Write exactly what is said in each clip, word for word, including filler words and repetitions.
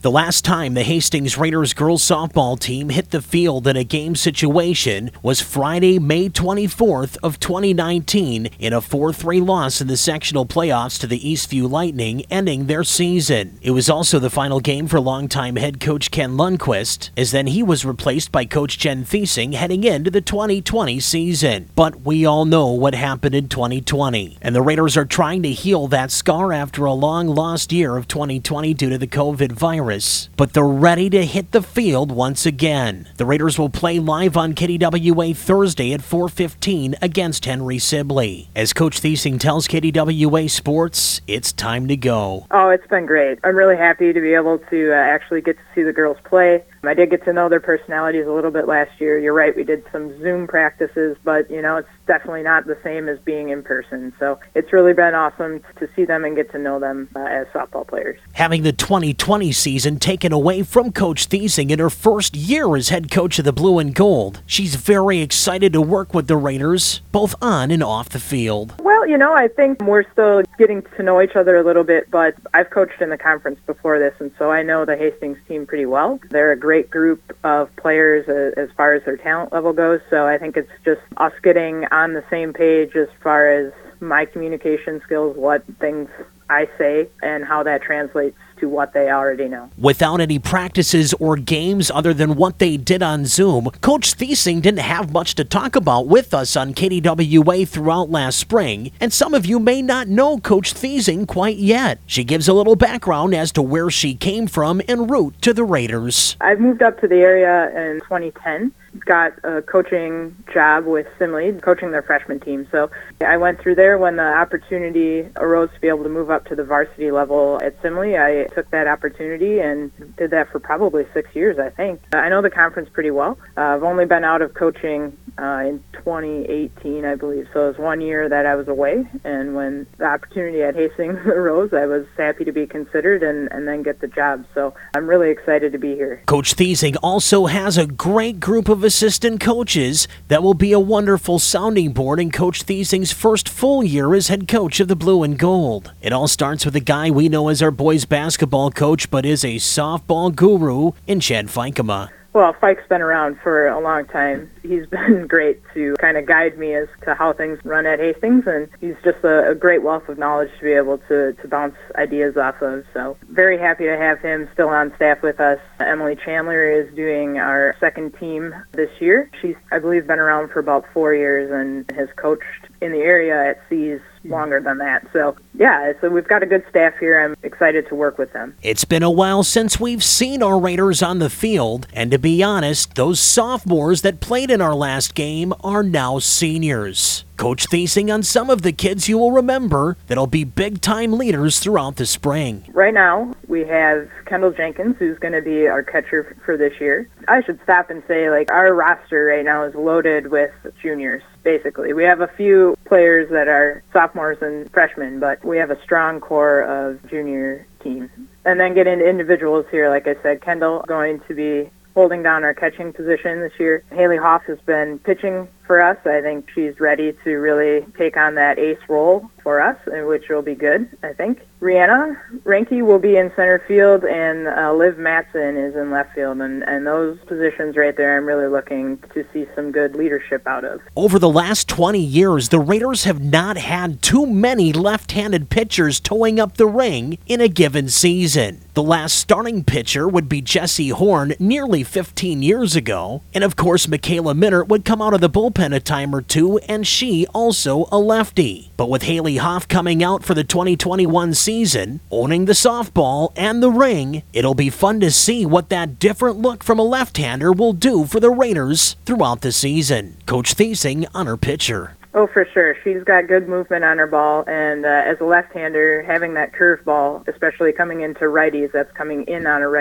The last time the Hastings Raiders girls softball team hit the field in a game situation was Friday, May twenty-fourth of twenty nineteen in a four three loss in the sectional playoffs to the Eastview Lightning, ending their season. It was also the final game for longtime head coach Ken Lundquist, as then he was replaced by Coach Jen Thiesing heading into the twenty twenty season. But we all know what happened in twenty twenty, and the Raiders are trying to heal that scar after a long lost year of twenty twenty due to the COVID virus. But they're ready to hit the field once again. The Raiders will play live on K D W A Thursday at four fifteen against Henry Sibley. As Coach Thiesing tells K D W A Sports, it's time to go. Oh, it's been great. I'm really happy to be able to uh, actually get to see the girls play. I did get to know their personalities a little bit last year. You're right, we did some Zoom practices, but, you know, it's definitely not the same as being in person. So it's really been awesome to see them and get to know them uh, as softball players. Having the twenty twenty season taken away from Coach Thiesing in her first year as head coach of the Blue and Gold, she's very excited to work with the Raiders, both on and off the field. Well, you know, I think we're still getting to know each other a little bit, but I've coached in the conference before this, and so I know the Hastings team pretty well. They're a great group of players uh, as far as their talent level goes, so I think it's just us getting on the same page as far as my communication skills, what things I say, and how that translates to what they already know. Without any practices or games other than what they did on Zoom, Coach Thiesing didn't have much to talk about with us on K D W A throughout last spring, and some of you may not know Coach Thiesing quite yet. She gives a little background as to where she came from en route to the Raiders. I moved up to the area in twenty ten. Got a coaching job with Simley, coaching their freshman team. So I went through there when the opportunity arose to be able to move up to the varsity level at Simley. I took that opportunity and did that for probably six years, I think. I know the conference pretty well. Uh, I've only been out of coaching uh, in twenty eighteen, I believe. So it was one year that I was away. And when the opportunity at Hastings arose, I was happy to be considered and, and then get the job. So I'm really excited to be here. Coach Thiesing also has a great group of assistant coaches that will be a wonderful sounding board in Coach Thiesing's first full year as head coach of the Blue and Gold. It all starts with a guy we know as our boys basketball coach, but is a softball guru in Chad Fikema. Well, Fike's been around for a long time. He's been great to kind of guide me as to how things run at Hastings, and he's just a, a great wealth of knowledge to be able to, to bounce ideas off of. So very happy to have him still on staff with us. Emily Chandler is doing our second team this year. She's, I believe, been around for about four years and has coached in the area at C's longer than that. So, yeah, so we've got a good staff here. I'm excited to work with them. It's been a while since we've seen our Raiders on the field, and to be honest, those sophomores that played in our last game are now seniors. Coach Thiesing on some of the kids you will remember that'll be big-time leaders throughout the spring. Right now, we have Kendall Jenkins, who's going to be our catcher for this year. I should stop and say, like, our roster right now is loaded with juniors, basically. We have a few players that are sophomores and freshmen, but we have a strong core of junior team. And then get into individuals here, like I said, Kendall going to be holding down our catching position this year. Haley Hoff has been pitching for us. I think she's ready to really take on that ace role for us, which will be good, I think. Rihanna Ranke will be in center field, and uh, Liv Matson is in left field, and, and those positions right there I'm really looking to see some good leadership out of. Over the last twenty years, the Raiders have not had too many left-handed pitchers towing up the ring in a given season. The last starting pitcher would be Jesse Horn nearly fifteen years ago, and of course Michaela Minert would come out of the bullpen a time or two, and she also a lefty. But with Haley Hoff coming out for the twenty twenty-one season, owning the softball and the ring, it'll be fun to see what that different look from a left-hander will do for the Raiders throughout the season. Coach Thiesing on her pitcher. Oh, for sure. She's got good movement on her ball, and uh, as a left-hander, having that curveball, especially coming into righties, that's coming in on a righty,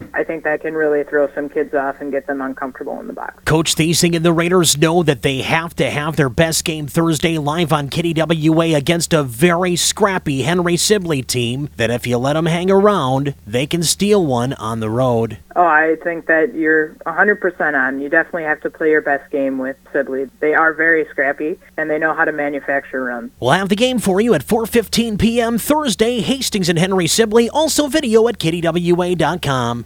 I think that can really throw some kids off and get them uncomfortable in the box. Coach Thiesing and the Raiders know that they have to have their best game Thursday live on K D W A against a very scrappy Henry Sibley team that if you let them hang around, they can steal one on the road. Oh, I think that you're one hundred percent on. You definitely have to play your best game with Sibley. They are very scrappy, and they know how to manufacture runs. We'll have the game for you at four fifteen p.m. Thursday, Hastings and Henry Sibley, also video at K D W A dot com.